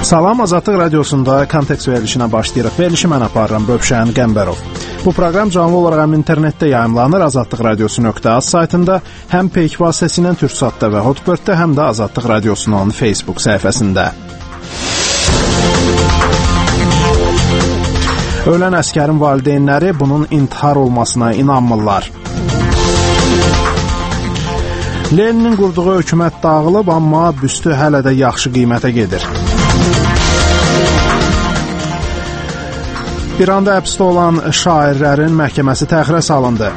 Salam, Azadlıq Radiosunda Kontekst verilişinə başlayırıq. Verilişi mən aparıram, Rövşən Qəmbərov. Bu proqram canlı olaraq həm internetdə yayımlanır, azadlıqradiosu.az saytında, həm Peyk vasitəsilə Türksatda və Hotbirddə, həm də Azadlıq Radiosunun Facebook səhifəsində. Ölən əsgərin valideynləri bunun intihar olmasına inanmırlar. Leninin qurduğu hökumət dağılıb, amma büstü hələ də yaxşı qiymətə gedir. İranda həbsdə olan şairlərin məhkəməsi təxirə salındı.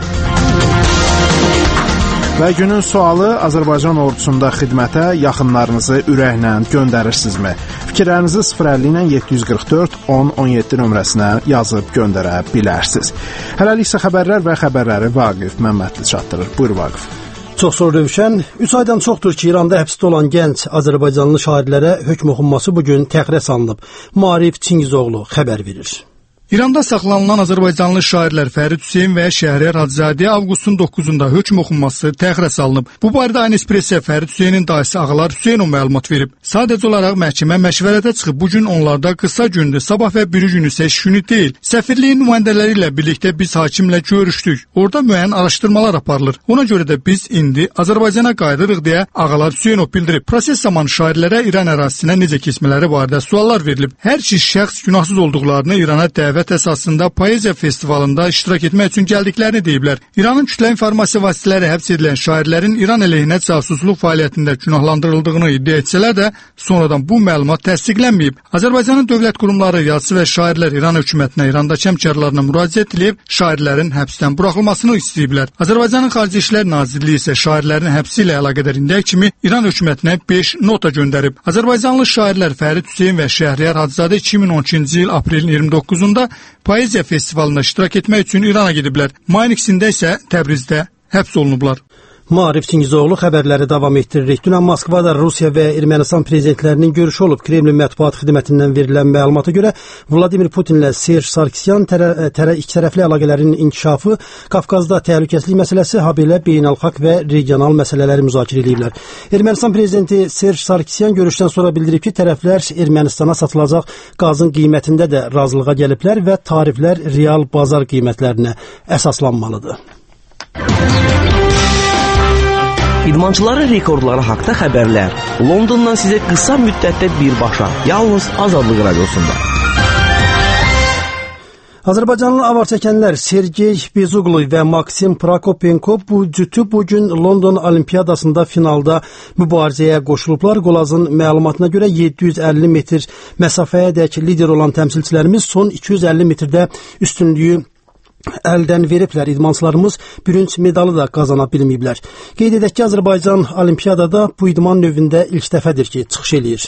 Və günün sualı, Azərbaycan ordusunda xidmətə yaxınlarınızı ürəklə göndərirsinizmi? Fikirlərinizi 050 ilə 744 1017 nömrəsinə yazıb göndərə bilərsiniz. Hələlik isə xəbərlər və xəbərləri Vaqif Məmmədli çatdırır. Buyur Vaqif. Çox sağ ol Rövşən. 3 aydan çoxdur ki, İranda həbsdə olan gənc Azərbaycanlı şairlərə hökm oxunması bugün təxirə salınıb. Maarif Çingizoğlu xəbər verir. İranda saxlanılan Azərbaycanlı şairlər Fərid Hüseyn və Şəhriyar Hacızadəyə avqustun 9-da hökm oxunması təxirə salınıb. Bu barədə Aynı Espressə Fərid Hüseynin dayısı Ağalar Hüseynov məlumat verib. Sadəcə olaraq məhkəmə məşvərətə çıxıb bu gün onlarda qısa gündür, sabah və biri gün isə iş günü deyil. Səfirliyin nümayəndələri ilə birlikdə biz hakimlə görüşdük. Orada müəyyən araşdırmalar aparılır. Ona görə də biz indi Azərbaycana qayıdırıq deyə Ağalar Hüseynov bildirib. Proses zamanı şairlərə İran ərazisinə necə keçmələri barədə suallar verilib. Hər iki şəxs günahsız olduqlarını İrana dəvət əsasında poeziya festivalında iştirak etmək üçün gəldiklərini deyiblər. İranın kütlə informasiya vasitələri həbs edilən şairlərin İran əleyhinə casusluq fəaliyyətində günahlandırıldığını iddia etsələr də, sonradan bu məlumat təsdiqlənməyib. Azərbaycanın dövlət qurumları, yazıçı və şairlər İran hökumətinə, İrandakı həmkarlarına müraciət edib, şairlərin həbsdən buraxılmasını istəyiblər. Azərbaycanın Xarici İşlər Nazirliyi isə şairlərin həbsi ilə əlaqədar indiyə kimi İran hökumətinə 5 nota göndərib. Azərbaycanlı şairlər Fərid Hüseyn və Şəhriyar Hacızadə 2012-ci il aprelin 29-da poeziya festivalında iştirak etmək üçün İrana gediblər. Mayın 2-də isə Təbrizdə həbs olunublar. Maarif Çingizoğlu xəbərləri davam etdiririk. Dünən Moskvada Rusiya və Ermənistan prezidentlərinin görüşü olub. Kremlin mətbuat xidmətindən verilən məlumata görə Vladimir Putinlə Serj Sarkisyan ikitərəfli əlaqələrin inkişafı, Qafqazda təhlükəsizlik məsələsi, habelə beynəlxalq və regional məsələləri müzakirə ediblər. Ermənistan prezidenti Serj Sarkisyan görüşdən sonra bildirib ki, tərəflər Ermənistana satılacaq qazın qiymətində də razılığa gəliblər və tariflər real bazar qiymətlərinə əsaslanmalıdır. İdmançıların rekordları haqda xəbərlər. Londondan sizə qısa müddətdə birbaşa, yalnız Azadlıq Radiosunda. Azərbaycanlı avarçəkənlər Sergey Bezuqlu və Maksim Prokopenko bugün London Olimpiyadasında finalda mübarizəyə qoşulublar. Qolazın məlumatına görə 750 metr məsafəyədək lider olan təmsilçilərimiz son 250 metrdə üstünlüyü əldən veriblər. İdmançılarımız bürünc medalı da qazana bilməyiblər. Qeyd edək ki, Azərbaycan Olimpiyadada bu idman növündə ilk dəfədir ki, çıxış eləyir.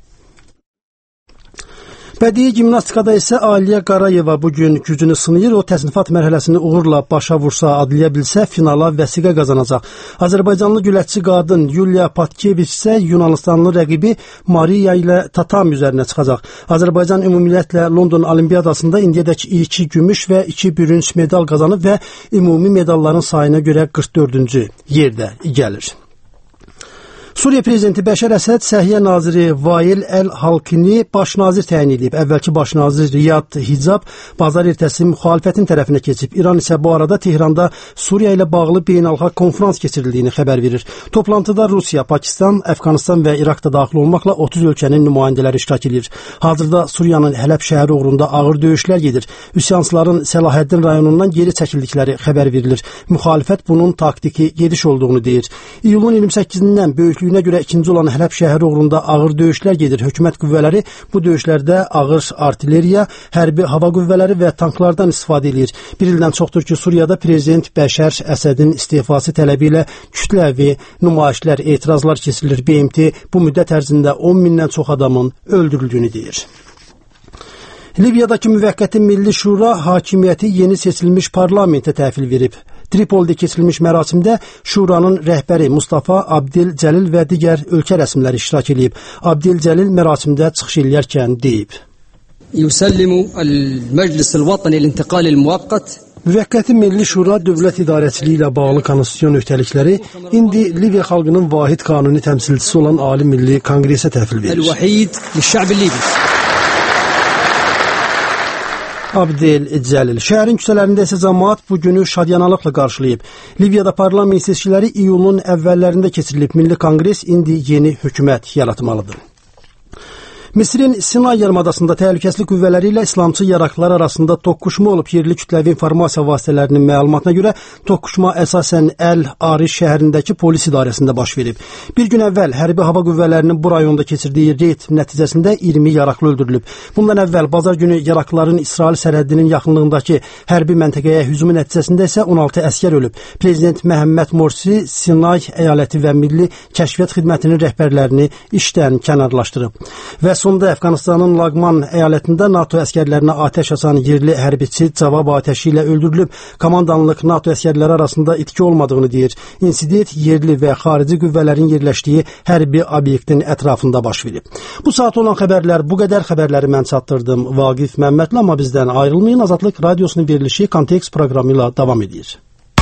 Bədii gimnastikada isə Aliyə Qarayeva bugün gücünü sınayır. O təsnifat mərhələsini uğurla başa vursa, adlaya bilsə finala vəsiqə qazanacaq. Azərbaycanlı güləşçi qadın Yuliya Patkeviç isə Yunanistanlı rəqibi Mariya ilə tatami üzərinə çıxacaq. Azərbaycan ümumiyyətlə London Olimpiyadasında indiyədək 2 gümüş və 2 bürünc medal qazanıb və ümumi medalların sayına görə 44-cü yerdə gəlir. Suriya prezidenti Bəşər Əsəd Səhiyyə naziri Vail Əl-Halkini baş nazir təyin edib. Əvvəlki baş nazir Riyad Hicab bazar ertəsi müxalifətin tərəfinə keçib. İran isə bu arada Tehranda Suriya ilə bağlı beynəlxalq konfrans keçirildiyini xəbər verir. Toplantıda Rusiya, Pakistan, Əfqanistan və İraq da daxil olmaqla 30 ölkənin nümayəndələri iştirak edir. Hazırda Suriyanın Hələb şəhəri uğrunda ağır döyüşlər gedir. Üsyançıların Səlahəddin rayonundan geri çəkildikləri xəbər verilir. Müxalifət bunun taktiki gediş olduğunu deyir. İyulun 28-dən böyüklüyünə görə ikinci olan Hələb şəhəri uğrunda ağır döyüşlər gedir. Hökumət qüvvələri bu döyüşlərdə ağır artilleriya, hərbi hava qüvvələri və tanklardan istifadə edir. Bir ildən çoxdur ki, Suriyada prezident Bəşər Əsədin istifası tələbi ilə kütləvi nümayişlər, etirazlar keçirilir. BMT bu müddət ərzində 10 mindən çox adamın öldürüldüyünü deyir. Libyadakı müvəqqəti Milli Şura hakimiyyəti yeni seçilmiş parlamentə təhvil verib. Tripoldə keçirilmiş mərasimdə Şuranın rəhbəri Mustafa Abdil Cəlil və digər ölkə rəsmiləri iştirak edib. Abdil Cəlil mərasimdə çıxış edərkən deyib: يسلم المجلس الوطني الانتقالي المؤقت Müvəqqəti Milli Şura dövlət idarəçiliyi ilə bağlı konstitusiyon öhdəlikləri indi Liviya xalqının vahid qanuni təmsilçisi olan Ali Milli Konqresə təhvil verilir. Abdel Cəlil. Şəhərin küçələrində isə cəmaət bu günü şadyanalıqla qarşılayıb. Liviyada parlament seçkiləri iyulun əvvəllərində keçirilib. Milli Konqres indi yeni hökumət yaratmalıdır. Misirin Sinay yarımadasında təhlükəsizlik qüvvələri ilə İslamçı yaraqlılar arasında toqquşma olub. Yerli kütləvi informasiya vasitələrinin məlumatına görə toqquşma əsasən Əl-Ariş şəhərindəki polis idarəsində baş verib. Bir gün əvvəl hərbi hava qüvvələrinin bu rayonda keçirdiyi reyd nəticəsində 20 yaraqlı öldürülüb. Bundan əvvəl bazar günü yaraqlıların İsrail sərhədinin yaxınlığındakı hərbi məntəqəyə hücumu nəticəsində isə 16 əskər ölüb. Prezident Məhəmməd Morsi Sinay əyaləti və Milli Kəşfiyyat Xidmətinin rəhbərlərini işdən kənarlaşdırıb. Və sonda Əfqanistanın Laqman əyalətində NATO əskərlərinə atəş açan yerli hərbiçi cavab atəşi ilə öldürülüb. Komandanlıq NATO əskərləri arasında itki olmadığını deyir. İnsident yerli və xarici qüvvələrin yerləşdiyi hərbi obyektin ətrafında baş verib. Bu saat olan xəbərlər bu qədər. Xəbərləri mən çatdırdım. Vaqif Məmmədli, amma bizdən ayrılmayın. Azadlıq Radiosunun verilişi Kontekst proqramı ilə davam edir.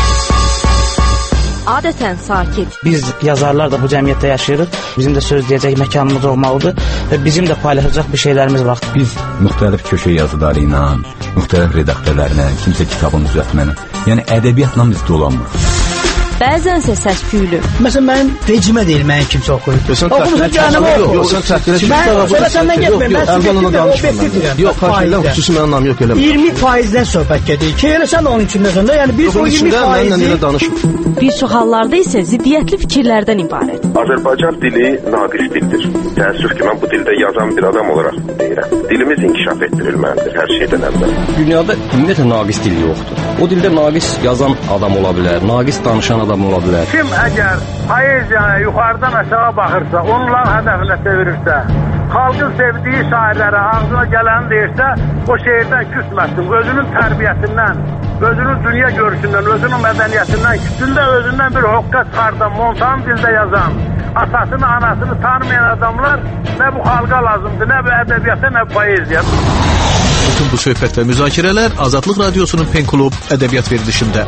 Adətən sakit. Biz yazarlar da bu cəmiyyətdə yaşayırıq. Bizim də söz deyəcək məkanımız olmalıdır və bizim də paylaşacaq bir şeylərimiz var. Biz müxtəlif köşə yazıları ilə, müxtəlif redaktörlərlə, kimsə kitabın düzəltməni, yəni ədəbiyyatla biz dolanmırıq. Bəzənsə səs-küylü. Məsələn, mənim vecimə deyil, mənim kimsə oxuyub. Oxumusun canım oxu. Yoxsan təxtirə mən səndən getməyim, mən sübjektiv və obyektiv deyirəm. Yox, xahiyyələ xüsusi mənim nam yox eləmə. 20%-dən söhbət gedir. Ki, elə sən onun içində səndə, yəni biz o 20%-i... Bir çox hallarda isə ziddiyyətli fikirlərdən ibarət. Azərbaycan dili naqis dildir. Təəssüf ki, mən bu dildə yazan bir adam olaraq deyirəm. Dilimiz inkişaf etdirilməlidir hər şeydən əvvəl. Dünyada ümumiyyətlə naqis dil yoxdur. O dildə naqis yazan adam ola bilər, naqis danışan adam ola bilər. Kim əgər poeziyaya yuxarıdan aşağı baxırsa, onların hədəfinə çevirirsə, xalqın sevdiyi şairlərə ağzına gələni deyirsə, o şeirdən küsməsin, özünün tərbiyəsindən, özünün dünya görüşündən, özünün mədəniyyətindən, kütündə özündən bir hoqqa çıxardan, montan dildə yazan, atasını, anasını tanımayan adamlar nə bu xalqa lazımdır, nə bu ədəbiyyata, nə bu poeziya. Bütün bu söhbət və müzakirələr Azadlıq Radiosunun Pen Klub ədəbiyyat verilişində.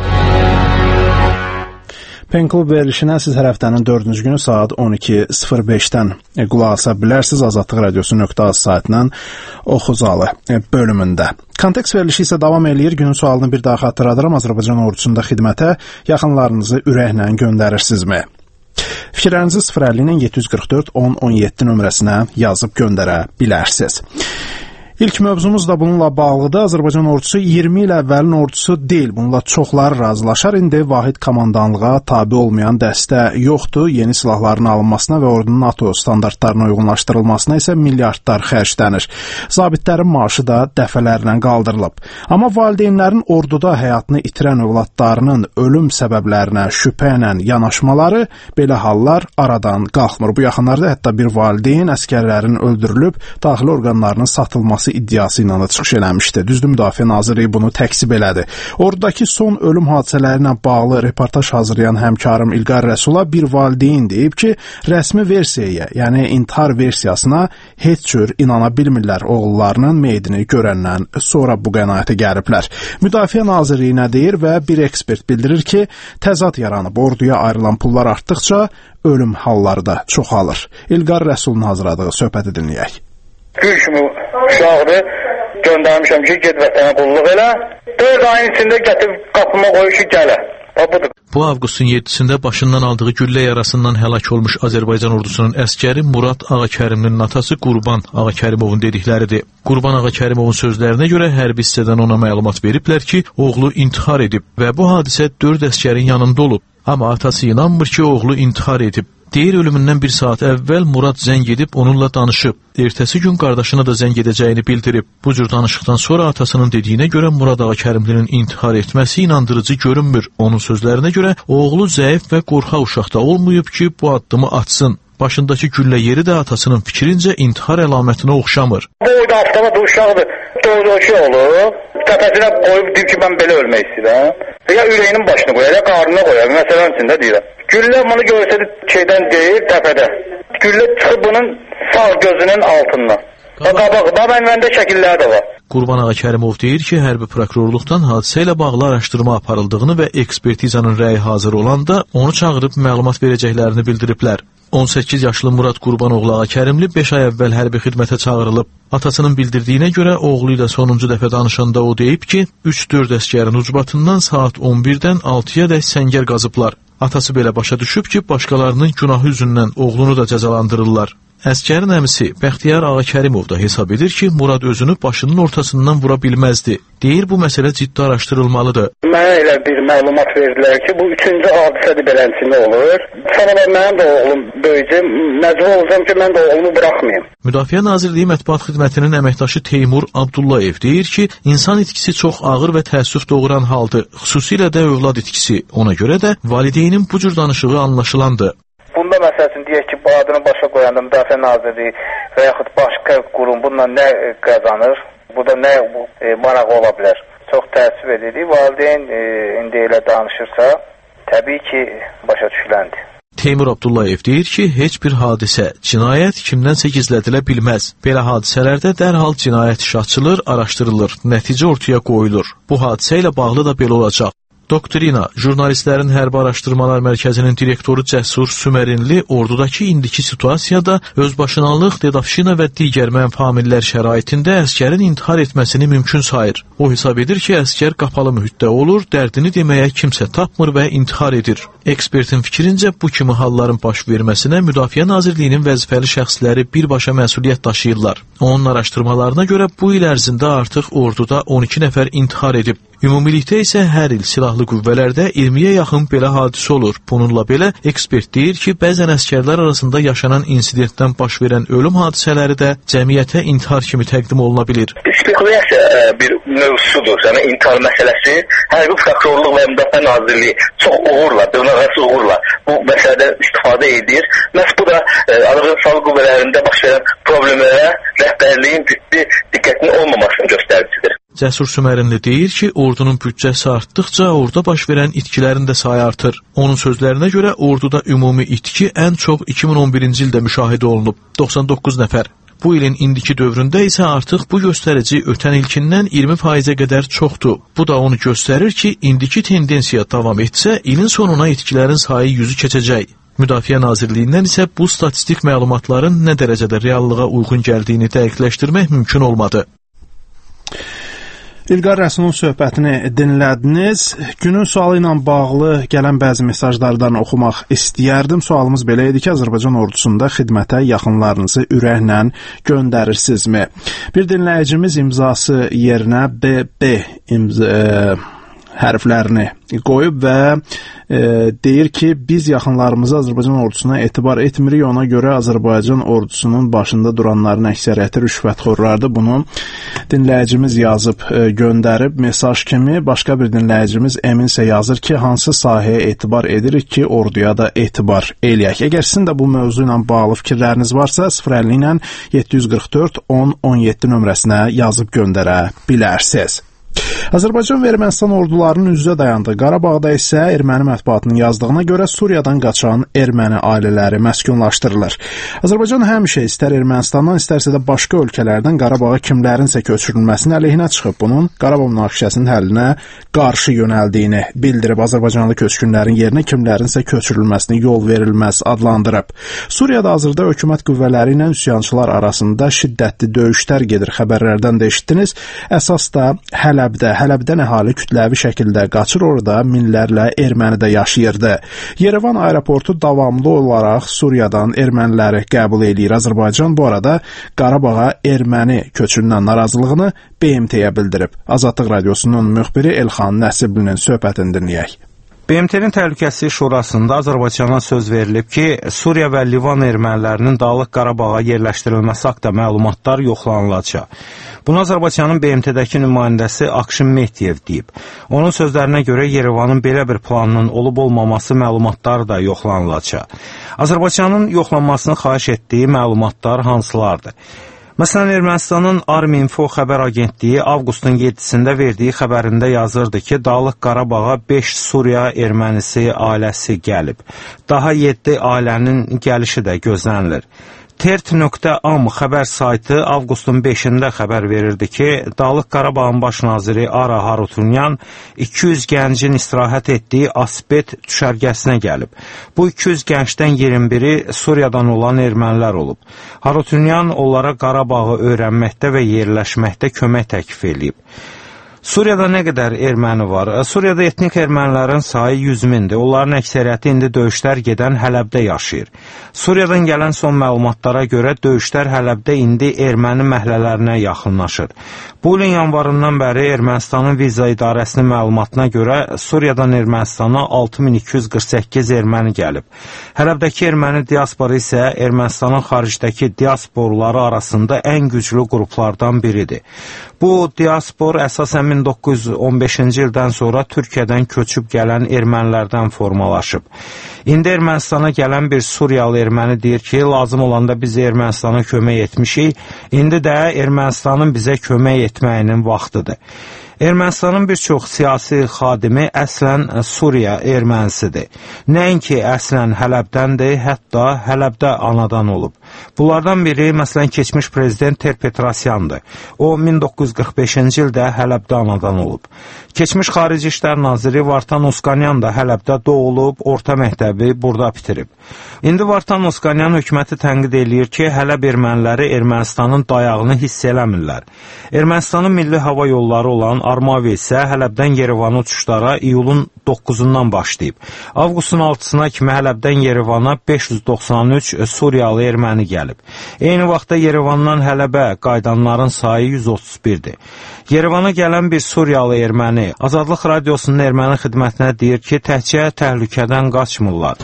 Pen Klub verilişinə siz hər həftənin 4-cü günü saat 12:05-dən qulaq asa bilərsiniz Azadlıq Radiosu.az saytının oxuzalı bölümündə. Kontekst verilişi isə davam eləyir. Günün sualını bir daha xatırladıram. Azərbaycan ordusunda xidmətə yaxınlarınızı ürəklə göndərirsinizmi? Fikirlərinizi 050 744 1017 nömrəsinə yazıb göndərə bilərsiniz. İlk mövzumuz da bununla bağlıdır. Azərbaycan ordusu 20 il əvvəlin ordusu deyil. Bununla çoxları razılaşar. İndi vahid komandanlığa tabe olmayan dəstə yoxdur. Yeni silahların alınmasına və ordunun NATO standartlarına uyğunlaşdırılmasına isə milyardlar xərclənir. Zabitlərin maaşı da dəfələrlə qaldırılıb. Amma valideynlərin orduda həyatını itirən övladlarının ölüm səbəblərinə şübhə ilə yanaşmaları, belə hallar aradan qalxmır. Bu yaxınlarda hətta bir valideyn əskərlərin öldürülüb, daxili orqanlarının satılması iddiası ilə də çıxış eləmişdi. Düzdür, Müdafiə Nazirliyi bunu təksib elədi. Ordudakı son ölüm hadisələri ilə bağlı reportaj hazırlayan həmkarım İlqar Rəsula bir valideyn deyib ki, rəsmi versiyaya, yəni intihar versiyasına heç cür inana bilmirlər oğullarının meyidini görəndən sonra bu qənaətə gəliblər. Müdafiə Nazirliyi nə deyir və bir ekspert bildirir ki, təzad yaranıb orduya ayrılan pullar artdıqca ölüm halları da çoxalır. İlqar Rəsulun hazırladığı söhbəti dinləyək. Gül kimi uşaqdır, göndərmişəm ki, ged vətənə qulluq elə. 4 ayın içində gətirib qapıma qoyur ki, gələ. Budur. Bu avqustun 7-sində başından aldığı güllə yarasından həlak olmuş Azərbaycan ordusunun əskəri Murad Ağakərimlinin atası Qurban Ağakərimovun dedikləridir. Qurban Ağakərimovun sözlərinə görə hərbi hissədən ona məlumat veriblər ki, oğlu intihar edib və bu hadisə 4 əskərin yanında olub. Amma atası inanmır ki, oğlu intihar edib. Deyir, ölümündən bir saat əvvəl Murad zəng edib onunla danışıb. Ertəsi gün qardaşına da zəng edəcəyini bildirib. Bu cür danışıqdan sonra atasının dediyinə görə Murad Ağakərimlinin intihar etməsi inandırıcı görünmür. Onun sözlərinə görə oğlu zəif və qorxaq uşaqda olmayıb ki, bu addımı atsın. Başındakı güllə yeri də atasının fikrincə intihar əlamətinə oxşamır. Bu da avtomat uşaqdır. Doğru olur. Təpəsinə qoyub deyib ki, mən belə ölmək istəyirəm. Ya ürəyinin başına qoyar, ya qarnına qoyar. Məsələn üçün də deyirəm. Güllə bunu görsədi şeydən deyir, təpədə. Güllə çıxıb bunun sağ gözünün altından. Məndə şəkilləri də var. Qurban Ağakərimov deyir ki, hərbi prokurorluqdan hadisə ilə bağlı araşdırma aparıldığını və ekspertizanın rəyi hazır olanda onu çağırıb məlumat verəcəklərini bildiriblər. 18 yaşlı Murad Qurbanoğlu Ağakərimli 5 ay əvvəl hərbi xidmətə çağırılıb. Atasının bildirdiyinə görə oğlu ilə sonuncu dəfə danışanda o deyib ki, 3-4 əsgərin ucbatından saat 11-dən 6-ya dək səngər qazıblar. Atası belə başa düşüb ki, başqalarının günahı üzündən oğlunu da cəzalandırırlar. Əskərin əmisi Bəxtiyar Ağakərimov da hesab edir ki, Murad özünü başının ortasından vura bilməzdi. Deyir, bu məsələ ciddi araşdırılmalıdır. Mənə elə bir məlumat verdilər ki, bu 3-cü hadisədir beləncə olur. Sonra mənim də oğlum böyücü, məcbur olacağım ki, mən də oğlumu buraxmayayım. Müdafiə Nazirliyi Mətbuat Xidmətinin əməkdaşı Teymur Abdullayev deyir ki, insan itkisi çox ağır və təəssüf doğuran haldır, xüsusilə də övlad itkisi. Ona görə də valideynin bu cür danışığı anlaşılandı. Bunda məsələsini deyək ki, bu adını başa qoyanda Müdafiə Nazirliyi və yaxud başqa qurum bununla nə qazanır, bu da nə maraq ola bilər. Çox təəssüf edirik. Valideyn indi elə danışırsa, təbii ki, başa düşüləndir. Teymur Abdullayev deyir ki, heç bir hadisə, cinayət kimdənsə gizlədilə bilməz. Belə hadisələrdə dərhal cinayət işi açılır, araşdırılır, nəticə ortaya qoyulur. Bu hadisə ilə bağlı da belə olacaq. Doktrina, Jurnalistlərin Hərbi Araşdırmalar Mərkəzinin direktoru Cəsur Sümerinli ordudakı indiki situasiyada özbaşınalıq, dedavşina və digər mənfamillər şəraitində əskərin intihar etməsini mümkün sayır. O hesab edir ki, əskər qapalı mühitdə olur, dərdini deməyə kimsə tapmır və intihar edir. Ekspertin fikrincə bu kimi halların baş verməsinə Müdafiə Nazirliyinin vəzifəli şəxsləri birbaşa məsuliyyət daşıyırlar. Onun araşdırmalarına görə bu il ərzində artıq orduda 12 nəfər intihar edib. Ümumilikdə isə hər il silahlı qüvvələrdə 20-yə yaxın belə hadisə olur. Bununla belə ekspert deyir ki, bəzən əskərlər arasında yaşanan insidentdən baş verən ölüm hadisələri də cəmiyyətə intihar kimi təqdim oluna bilir. Spekulasiya bir mövzusudur. Yəni intihar məsələsi hərbi prokurorluq və Müdafiə Nazirliyi çox uğurla, dırnaqarası uğurla bu məsələdən istifadə edir. Məhz bu da Azərbaycan Silahlı Qüvvələrində baş verən problemlərə rəhbərliyin ciddi diqqətinin olmamasının göstəricisidir. Cəsur Sümerinli deyir ki, ordunun büdcəsi artdıqca orada baş verən itkilərin də sayı artır. Onun sözlərinə görə orduda ümumi itki ən çox 2011-ci ildə müşahidə olunub, 99 nəfər. Bu ilin indiki dövründə isə artıq bu göstərici ötən ilkindən 20%-ə qədər çoxdur. Bu da onu göstərir ki, indiki tendensiya davam etsə, ilin sonuna itkilərin sayı 100-ü keçəcək. Müdafiə Nazirliyindən isə bu statistik məlumatların nə dərəcədə reallığa uyğun gəldiyini dəqiqləşdirmək mümkün olmadı. İlqar Rəsulun söhbətini dinlədiniz. Günün sualı ilə bağlı gələn bəzi mesajlardan oxumaq istəyərdim. Sualımız belə idi ki, Azərbaycan ordusunda xidmətə yaxınlarınızı ürəklə göndərirsinizmi? Bir dinləyicimiz imzası yerinə BB hərflərini qoyub və deyir ki, biz yaxınlarımızı Azərbaycan ordusuna etibar etmirik, ona görə Azərbaycan ordusunun başında duranların əksəriyyəti rüşvətxorlardır. Bunu dinləyicimiz yazıb göndərib mesaj kimi. Başqa bir dinləyicimiz Emin isə yazır ki, hansı sahəyə etibar edirik ki, orduya da etibar eləyək. Əgər sizin də bu mövzu ilə bağlı fikirləriniz varsa, 050 ilə 744 10 17 nömrəsinə yazıb göndərə bilərsiniz. Azərbaycan və Ermənistan ordularının üz-üzə dayandığı Qarabağda isə erməni mətbuatının yazdığına görə Suriyadan qaçan erməni ailələri məskunlaşdırılır. Azərbaycan həmişə istər Ermənistandan, istərsə də başqa ölkələrdən Qarabağa kimlərinsə köçürülməsinin əleyhinə çıxıb, bunun Qarabağ münaqişəsinin həllinə qarşı yönəldiyini bildirib. Azərbaycanlı köçkünlərin yerinə kimlərinsə köçürülməsinə yol verilməz adlandırıb. Suriyada hazırda hökumət qüvvələri ilə üsyançılar arasında şiddətli döyüşlər gedir. Xəbərlərdən də eşitdiniz. Əsas da Hələbdən əhali kütləvi şəkildə qaçır, orada minlərlə erməni də yaşayırdı. Yerevan aeroportu davamlı olaraq Suriyadan erməniləri qəbul edir. Azərbaycan bu arada Qarabağa erməni köçündən narazılığını BMT-yə bildirib. Azadlıq Radiosunun müxbiri Elxan Nəsiblinin söhbətini dinləyək. BMT-nin Təhlükəsizlik Şurasında Azərbaycana söz verilib ki, Suriya və Livan ermənilərinin Dağlıq Qarabağa yerləşdirilməsi haqqında məlumatlar yoxlanılacaq. Bunu Azərbaycanın BMT-dəki nümayəndəsi Akşin Mehdiyev deyib. Onun sözlərinə görə Yerevanın belə bir planının olub-olmaması məlumatları da yoxlanılacaq. Azərbaycanın yoxlanmasını xahiş etdiyi məlumatlar hansılardır? Məsələn, Ermənistanın Arminfo xəbər agentliyi avqustun 7-sində verdiyi xəbərində yazırdı ki, Dağlıq Qarabağa 5 Suriya ermənisi ailəsi gəlib. Daha 7 ailənin gəlişi də gözlənilir. Tert.am xəbər saytı avqustun 5-də xəbər verirdi ki, Dağlıq Qarabağın baş naziri Ara Harutyunyan 200 gəncin istirahət etdiyi Aspet düşərgəsinə gəlib. Bu 200 gəncdən 21-i Suriyadan olan ermənilər olub. Harutyunyan onlara Qarabağı öyrənməkdə və yerləşməkdə kömək təklif edib. Suriyada nə qədər erməni var? Suriyada etnik ermənilərin sayı 100 mindir. Onların əksəriyyəti indi döyüşlər gedən Hələbdə yaşayır. Suriyadan gələn son məlumatlara görə döyüşlər Hələbdə indi erməni məhlələrinə yaxınlaşır. Bu ilin yanvarından bəri Ermənistanın viza idarəsinin məlumatına görə Suriyadan Ermənistana 6248 erməni gəlib. Hələbdəki erməni diasporu isə Ermənistanın xaricdəki diasporları arasında ən güclü qruplardan biridir. Bu diaspor əsasən 1915-ci ildən sonra Türkiyədən köçüb gələn ermənilərdən formalaşıb. İndi Ermənistana gələn bir Suriyalı erməni deyir ki, lazım olanda biz Ermənistana kömək etmişik, indi də Ermənistanın bizə kömək etməyinin vaxtıdır. Ermənistanın bir çox siyasi xadimi əslən Suriya ermənisidir. Nəinki əslən Hələbdəndir, hətta Hələbdə anadan olub. Bunlardan biri, məsələn, keçmiş prezident Ter-Petrosyandır. O, 1945-ci ildə Hələbdə anadan olub. Keçmiş Xarici İşlər Naziri Vartan Oskanyan da Hələbdə doğulub, orta məktəbi burada bitirib. İndi Vartan Oskanyan hökuməti tənqid eləyir ki, Hələb erməniləri Ermənistanın dayağını hiss eləmirlər. Ermənistanın milli hava yolları olan Armavi isə Hələbdən Yerevana uçuşlara iyulun 9-undan başlayıb. Avqustun 6-sına kimi Hələbdən Yerevana 593 Suriyalı erməni gəlib. Eyni vaxtda Yerevandan Hələbə qayıdanların sayı 131-dir. Yerevana gələn bir Suriyalı erməni Azadlıq Radiosunun erməni xidmətinə deyir ki, təkcə təhlükədən qaçmırlar.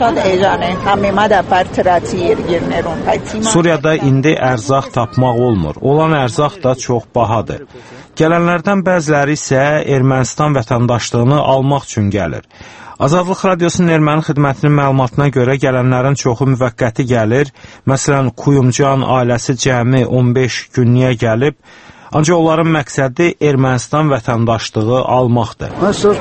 Suriyada indi ərzaq tapmaq olmur. Olan ərzaq da çox bahadır. Gələnlərdən bəziləri isə Ermənistan vətəndaşlığını almaq üçün gəlir. Azadlıq Radiosunun erməni xidmətinin məlumatına görə gələnlərin çoxu müvəqqəti gəlir. Məsələn, Kuyumcan ailəsi cəmi 15 günlüyə gəlib. Ancaq onların məqsədi Ermənistan vətəndaşlığı almaqdır.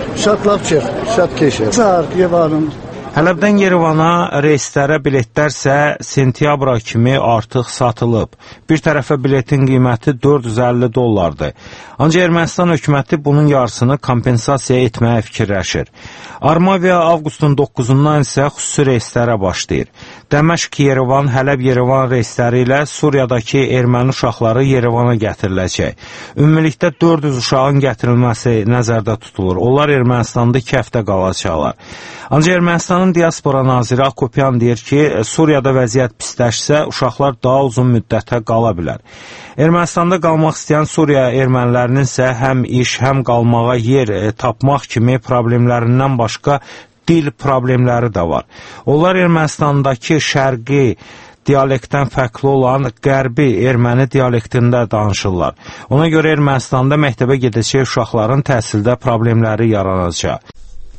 Hələbdən Yerevana reyslərə biletlərsə sentyabra kimi artıq satılıb. Bir tərəfə biletin qiyməti $450. Ancaq Ermənistan hökuməti bunun yarısını kompensasiya etməyə fikirləşir. Armaviya avqustun 9-undan isə xüsusi reyslərə başlayır. Dəməşq-Yerevan, Hələb-Yerevan reysləri ilə Suriyadakı erməni uşaqları Yerevana gətiriləcək. Ümumilikdə 400 uşağın gətirilməsi nəzərdə tutulur. Onlar Ermənistanda 2 həftə qalacaqlar. Ancaq Ermənistanın diaspora naziri Akopyan deyir ki, Suriyada vəziyyət pisləşsə, uşaqlar daha uzun müddətə qala bilər. Ermənistanda qalmaq istəyən Suriya ermənilərinin isə həm iş, həm qalmağa yer tapmaq kimi problemlərindən başqa dil problemləri də var. Onlar Ermənistandakı şərqi dialektdən fərqli olan qərbi erməni dialektində danışırlar. Ona görə Ermənistanda məktəbə gedəcək uşaqların təhsildə problemləri yaranacaq.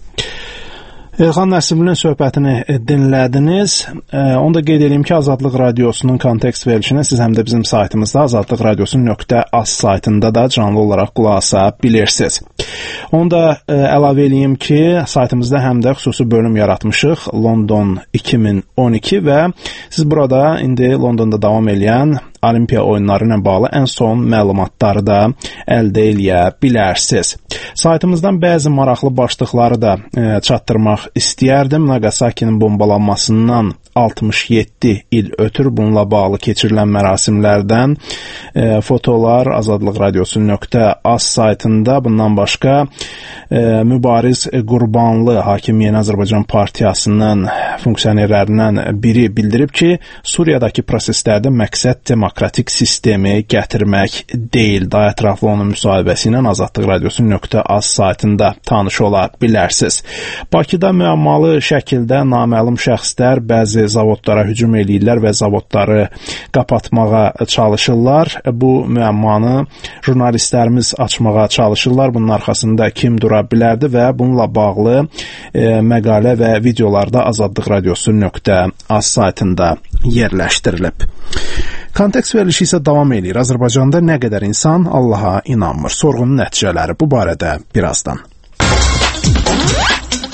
Elxan Nəsibinin söhbətini dinlədiniz. Onu da qeyd edeyim ki, Azadlıq Radiosunun kontekst verilişini siz həm də bizim saytımızda azadlıqradiosu.az saytında da canlı olaraq qulaq asa bilirsiniz. Onu da əlavə edeyim ki, saytımızda həm də xüsusi bölüm yaratmışıq, London 2012 və siz burada indi Londonda davam edən Olimpiya oyunları ilə bağlı ən son məlumatları da əldə eləyə bilərsiniz. Saytımızdan bəzi maraqlı başlıqları da çatdırmaq istəyərdim. Nagasakinin bombalanmasından 67 il ötür bununla bağlı keçirilən mərasimlərdən fotolar Azadlıq Radiosu.az saytında. Bundan başqa Mübariz Qurbanlı Hakim Yeni Azərbaycan Partiyasının funksionerlərindən biri bildirib ki, Suriyadakı proseslərdə məqsəd demokratik sistemi gətirmək deyil. Daha ətraflı onun müsahibəsi ilə Azadlıq Radiosu.az saytında tanış ola bilərsiniz. Bakıda müəmmalı şəkildə naməlum şəxslər bəzi zavodlara hücum eləyirlər və zavodları qapatmağa çalışırlar. Bu müəmmanı jurnalistlərimiz açmağa çalışırlar. Bunun arxasında kim dura bilərdi və bununla bağlı məqalə və videolarda Azadlıq Radiosu.az saytında yerləşdirilib. Kontekst verilişi isə davam edir. Azərbaycanda nə qədər insan Allaha inanmır? Sorğunun nəticələri bu barədə birazdan.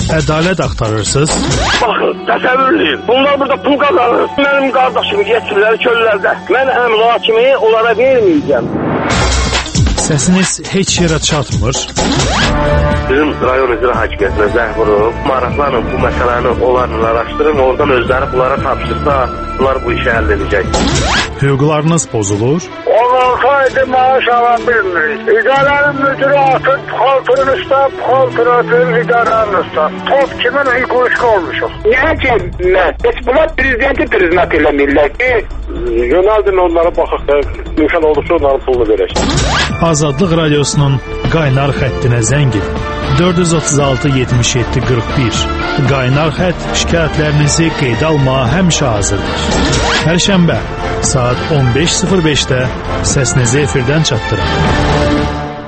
ədalət axtarırsınız? Baxın, təsəvvür edin. Bunlar burada pul qazanır. Mənim qardaşımı yetirlər köllərdə. Mən əmla kimi onlara verməyəcəm. Səsiniz heç yerə çatmır. Bizim rayon icra hakimiyyətinə zəng vurub, maraqlanın bu məsələni onlarla araşdırın, oradan özləri bunlara tapşırsa, bunlar bu işi həll edəcək. Hüquqlarınız pozulur. Olsaydı maaş ala bilmirik. İdarənin müdürü atır, puxaltırın üstə, puxaltır atır, idarənin üstə. Top kimin hüququşqa olmuşuq. Niyə ki, heç bunlar prezidenti priznat eləmirlər ki, yönəldin onlara baxıq da, mümkün olduqca onların pulunu verək. Azadlıq Radiosunun qaynar xəttinə zəng edin. 436 77 41. Qaynar xətt şikayətlərinizi qeydə almağa həmişə hazırdır. Pərşənbə saat 15:05-də səsinizi efirdən çatdırın.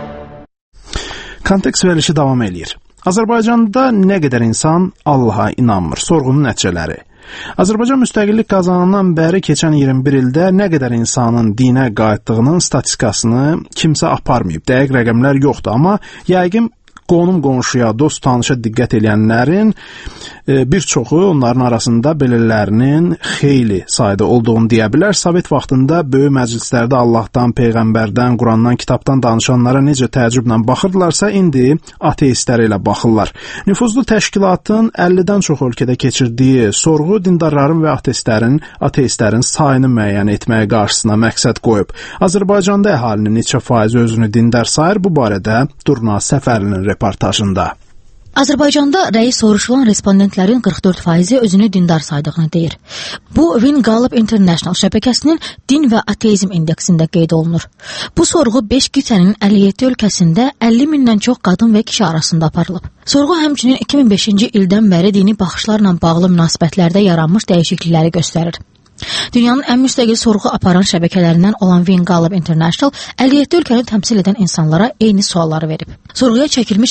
Kontekst verilişi davam eləyir. Azərbaycanda nə qədər insan Allaha inanmır? Sorğunun nəticələri. Azərbaycan müstəqillik qazanandan bəri keçən 21 ildə nə qədər insanın dinə qayıtdığının statistikasını kimsə aparmayıb. Dəqiq rəqəmlər yoxdur, amma yəqin qonum-qonşuya, dost-tanışa diqqət edənlərin bir çoxu onların arasında belələrinin xeyli sayda olduğunu deyə bilər. Sovet vaxtında böyük məclislərdə Allahdan, Peyğəmbərdən, Qurandan, kitabdan danışanlara necə təəccüblə baxırdılarsa, indi ateistlərə ilə baxırlar. Nüfuzlu təşkilatın 50-dən çox ölkədə keçirdiyi sorğu dindarların və ateistlərin sayını müəyyən etməyə qarşısına məqsəd qoyub. Azərbaycanda əhalinin neçə faizi özünü dindar sayır? Bu barədə Durna Səfərlinin reportajında. Azərbaycanda rəyi soruşulan respondentlərin 44%-i özünü dindar saydığını deyir. Bu, Win Gallup International şəbəkəsinin din və ateizm indeksində qeyd olunur. Bu sorğu 5 qitənin 57 ölkəsində 50 mindən çox qadın və kişi arasında aparılıb. Sorğu həmçinin 2005-ci ildən bəri dini baxışlarla bağlı münasibətlərdə yaranmış dəyişiklikləri göstərir. Dünyanın ən müstəqil sorğu aparan şəbəkələrindən olan Win Gallup International 57 ölkəni təmsil edən insanlara eyni sualları verib. Sorğuya çəkilmiş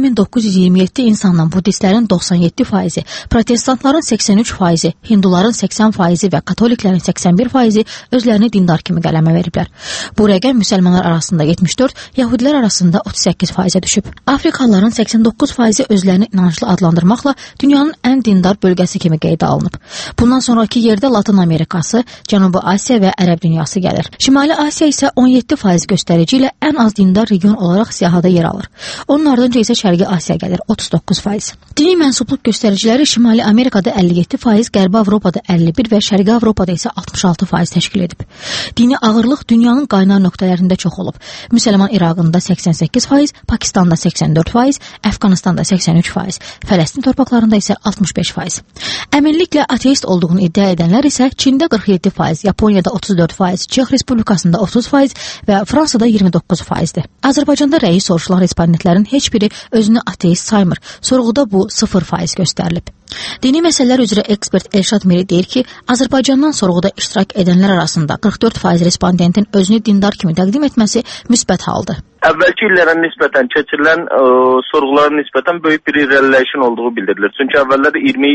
51.927 insandan budistlərin 97%, protestantların 83%, hinduların 80% və katoliklərin 81% özlərini dindar kimi qələmə veriblər. Bu rəqəm müsəlmanlar arasında 74, yahudilər arasında 38%-ə düşüb. Afrikalıların 89%-i özlərini inanclı adlandırmaqla dünyanın ən dindar bölgəsi kimi qeydə alınıb. Bundan sonraki yerdə Latın Amerikası, Cənubi Asiya və Ərəb dünyası gəlir. Şimali Asiya isə 17% göstərici ilə ən az dindar region olaraq siyahıda yer alır. Onun ardınca isə Şərqi Asiya gəlir, 39%. Dini mənsubluq göstəriciləri Şimali Amerikada 57%, Qərbi Avropada 51% və Şərqi Avropada isə 66% təşkil edib. Dini ağırlıq dünyanın qaynar nöqtələrində çox olub. Müsəlman İraqında 88%, Pakistanda 84%, Əfqanistanda 83%, Fələstin torpaqlarında isə 65%. Əminliklə ateist olduğunu iddia edənlər isə Çində 47%, Yaponiyada 34%, Çex Respublikasında 30% və Fransada 29%-dir. Azərbaycanda rəyi soruşulan respondentlərin heç biri özünü ateist saymır. Sorğuda bu 0% göstərilib. Dini məsələlər üzrə ekspert Elşad Miri deyir ki, Azərbaycandan sorğuda iştirak edənlər arasında 44% respondentin özünü dindar kimi təqdim etməsi müsbət haldır. Əvvəlki illərə nisbətən keçirilən sorğulara nisbətən böyük bir irəliləyişin olduğu bildirilir. Çünki əvvəllər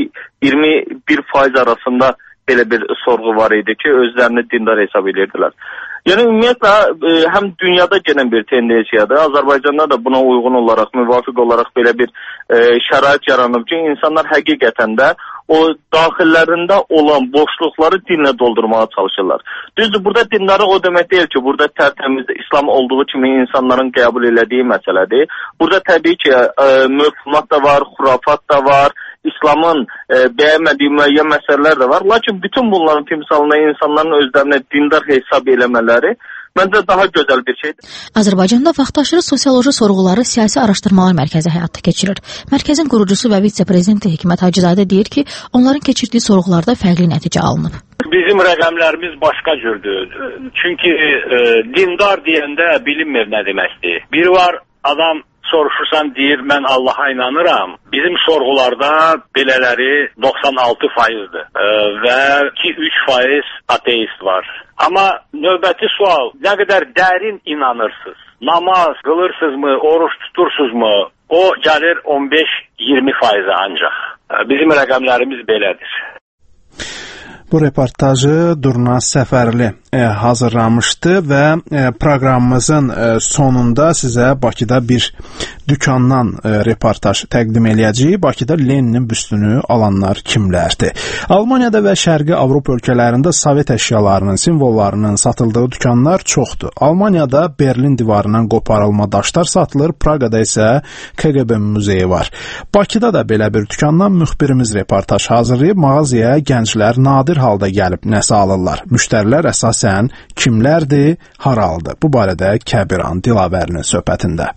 20-21% arasında belə bir sorğu var idi ki, özlərini dindar hesab edirdilər. Yəni ümumiyyətlə həm dünyada gələn bir tendensiyadır. Azərbaycanda da buna uyğun olaraq, müvafiq olaraq belə bir şərait yaranıb ki, insanlar həqiqətən də o daxillərində olan boşluqları dinlə doldurmağa çalışırlar. Düzdür, burada dindarı o demək deyil ki, burada tərtəmiz İslam olduğu kimi insanların qəbul elədiyi məsələdir. Burada təbii ki, mövhumat da var, xurafat da var, İslamın bəyənmədiyi müəyyən məsələlər də var. Lakin bütün bunların timsalında insanların özlərinə dindar hesab eləmələri məncə daha gözəl bir şeydir. Azərbaycanda vaxtaşırı sosioloji sorğuları Siyasi Araşdırmalar Mərkəzi həyata keçirir. Mərkəzin qurucusu və vitse-prezidenti Hikmət Hacızadə deyir ki, onların keçirdiyi sorğularda fərqli nəticə alınıb. Bizim rəqəmlərimiz başqa cürdür. Çünki dindar deyəndə bilinmir nə deməkdir. Biri var, adam soruşursan deyir, mən Allaha inanıram. Bizim sorğularda belələri 96%'dir və 2-3% ateist var. Amma növbəti sual, nə qədər dərin inanırsınız? Namaz qılırsınızmı, oruç tutursunuzmu? O gəlir 15-20% ancaq. Bizim rəqəmlərimiz belədir. Bu reportajı Durna Səfərli hazırlamışdı və proqramımızın sonunda sizə Bakıda bir dükandan reportaj təqdim eləyəcəyik. Bakıda Leninin büstünü alanlar kimlərdir? Almaniyada və Şərqi Avropa ölkələrində Sovet əşyalarının, simvollarının satıldığı dükanlar çoxdur. Almaniyada Berlin divarından qoparılma daşlar satılır, Praqada isə KGB muzeyi var. Bakıda da belə bir dükandan müxbirimiz reportaj hazırlayıb, mağazaya gənclər nadir halda gəlib nəsə alırlar. Müştərilər əsasən kimlərdir, haraldır? Bu barədə Kəbiran Dilavərinin söhbətində.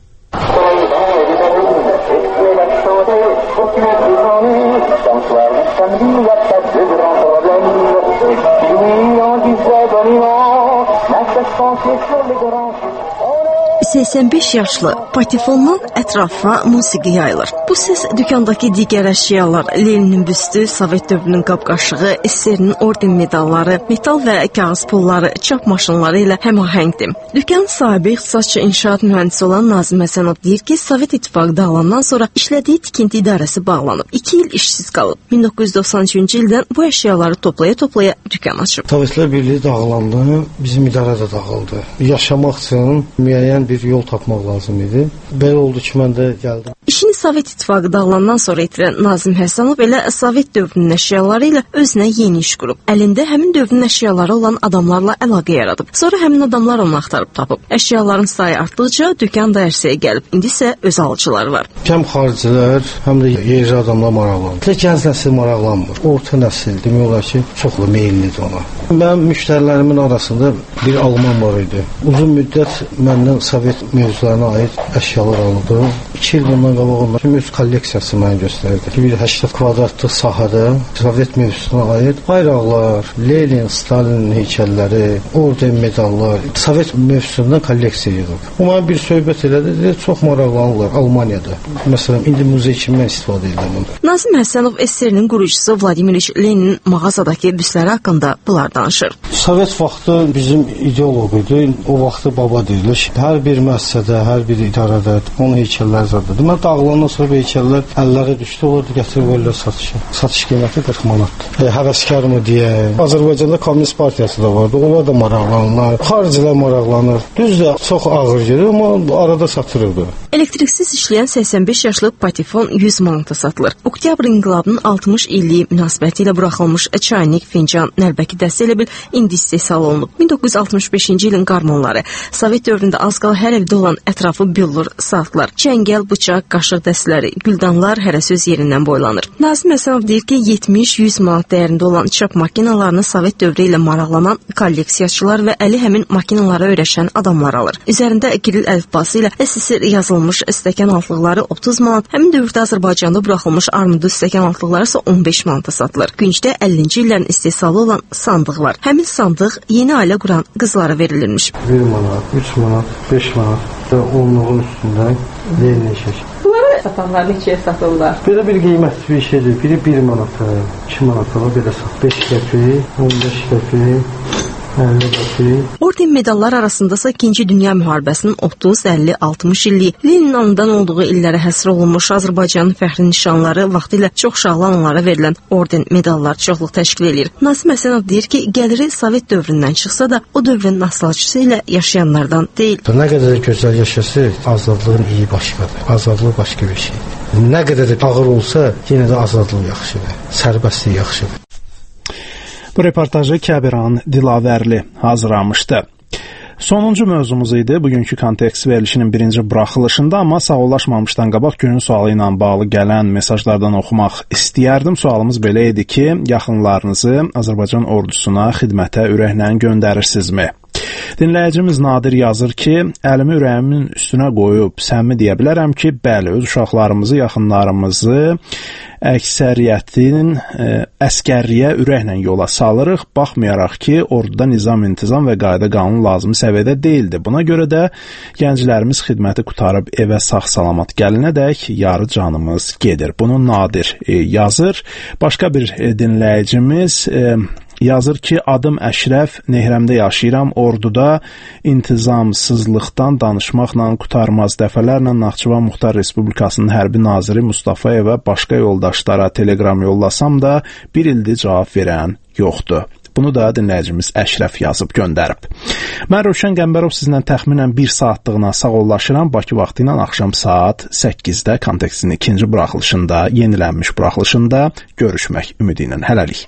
...85 yaşlı patifondan ətrafa musiqi yayılır. Bu səs dükandakı digər əşyalar, Leninin büstü, Sovet dövrünün qab-qaşığı, SSR-nin orden medalları, metal və kağız pulları, çap maşınları ilə həmahəngdir. Dükan sahibi ixtisasçı inşaat mühəndisi olan Nazim Həsənov deyir ki, Sovet İttifaqı dağılandan sonra işlədiyi tikinti idarəsi bağlanıb. 2 il işsiz qalıb. 1993-cü ildən bu əşyaları toplaya dükan açıb. Sovetlər Birliyi dağılandı, bizim idarə də dağıldı. Yaşamaq üçün müəyyən bir yol tapmaq lazım idi. Belə oldu ki, mən də gəldim. İşini Sovet İttifaqı dağılandan sonra itirən Nazim Həsənov elə Sovet dövrünün əşyaları ilə özünə yeni iş qurub. Əlində həmin dövrün əşyaları olan adamlarla əlaqə yaradıb. Sonra həmin adamlar onu axtarıb tapıb. Əşyaların sayı artdıqca dükan da ərsəyə gəlib. İndi isə öz alıcıları var. Həm xaricilər, həm də yerli adamlar maraqlanır. Gənc nəsil maraqlanmır. Orta nəsil demək olar ki, çoxlu meyillidir ona. Mənim müştərilərimin arasında bir Alman var idi. Uzun müddət məndən Sovet mövzularına aid əşyalar alındı. 2 il bundan qabaq onlar öz kolleksiyası mənə göstərdi. Bir 80 kvadratlıq sahədə Sovet mövzusuna aid bayraqlar, Lenin, Stalin heykəlləri, orden medallar, Sovet mövzusundan kolleksiya yığıb. O mənə bir söhbət elədi, dedi, çox maraqlanırlar Almaniyada. Məsələn, indi muzey kimi mən istifadə edirəm. Nazim Həsənov SSR-nin qurucusu Vladimir İliç Leninin mağazadakı büstləri haqqında bunlar danışır. Sovet vaxtı bizim ideoloq idi. O vaxtı baba deyilir. Hər bir müəssisədə, hər bir idarədə onun heykəlləri zadıdır. Mən dağılandan sonra heykəllər əllərə düşdü, olurdu gətirib verirlər satışa. Satış qiyməti 40 manatdır. Həvəskar mı deyə. Azərbaycanda Komünist Partiyası da vardı. Onlar da maraqlanırlar. Xaricilər maraqlanır. Düzdür, çox ağır gedir, amma arada satırdı. Elektriksiz işləyən 85 yaşlı patifon 100 manata satılır. Oktyabr inqilabının 60 illiyi münasibəti ilə buraxılmış çaynik, fincan, nəlbəki dəstə ilə bil indi istehsal olunub. 1965-ci ilin qarmonları, Sovet dövründə az qala hər evdə olan ətrafı büllur, saatlar, çəngəl, bıçaq, qaşıq dəstələri, güldanlar hərə söz yerindən boylanır. Nazim Həsənov deyir ki, 70-100 manat dəyərində olan çap makinalarını Sovet dövrü ilə maraqlanan kolleksiyaçılar və əli həmin makinalara öyrəşən adamlar alır. Üzərində Kiril əlifbası ilə SSR yazılmış stəkan altlıqları 30 manat, həmin dövrdə Azərbaycanda buraxılmış armudu stəkan altlıqları isə 15 manata satılır. Güncdə 50-ci illərin istehsalı olan sandıq var. Həmin sandıq yeni ailə quran qızlara verilirmiş. 1 manat, 3 manat, 5 manat və onluğun üstündə Lenin şəkil. Bunları satanlar neçəyə satırlar? Belə bir qiymətli bir şeydir. Biri 1 manata, 2 manata belə sat. 5 qəpik, 15 qəpik. Orden medallar arasındasa 2-ci Dünya müharibəsinin 30, 50, 60 illiyi, Leninin anından olduğu illərə həsr olunmuş Azərbaycanın fəxri nişanları vaxtilə çox şanlı anlara verilən orden medallar çoxluq təşkil edir. Nazim Həsənov deyir ki, gəliri Sovet dövründən çıxsa da o dövrün nostalgisi ilə yaşayanlardan deyil. Nə qədər gözəl yaşası, azadlığın iyi başqadır. Azadlıq başqa bir şeydir. Nə qədər də ağır olsa, yenə də azadlıq yaxşıdır. Sərbəstlik yaxşıdır. Bu reportajı Kəbiran Dilavərli hazırlamışdı. Sonuncu mövzumuz idi bugünkü kontekst verilişinin birinci buraxılışında, amma sağollaşmamışdan qabaq günün sualı ilə bağlı gələn mesajlardan oxumaq istəyərdim. Sualımız belə idi ki, yaxınlarınızı Azərbaycan ordusuna xidmətə ürəklə göndərirsinizmi? Dinləyicimiz Nadir yazır ki, əlimi ürəyimin üstünə qoyub səmimi deyə bilərəm ki, bəli, öz uşaqlarımızı, yaxınlarımızı əksəriyyətin əskərliyə ürəklə yola salırıq, baxmayaraq ki, orduda nizam, intizam və qayda qanun lazımi səviyyədə deyildi. Buna görə də gənclərimiz xidməti qutarıb evə sağ-salamat gəlinədək yarı canımız gedir. Bunu Nadir yazır. Başqa bir dinləyicimiz yazır ki, adım Əşrəf, Nehrəmdə yaşayıram, orduda intizamsızlıqdan danışmaqla qutarmaz. Dəfələrlə Naxçıvan Muxtar Respublikasının hərbi naziri Mustafayevə başqa yoldaşlara telegram yollasam da bir ildir cavab verən yoxdur. Bunu da dinləyicimiz Əşrəf yazıb göndərib. Mən Rövşən Qəmbərov sizinlə təxminən 1 saatlığına sağollaşıram. Bakı vaxtı ilə axşam saat 8-də Kontekstin ikinci buraxılışında, yenilənmiş buraxılışında görüşmək ümidi ilə. Hələlik.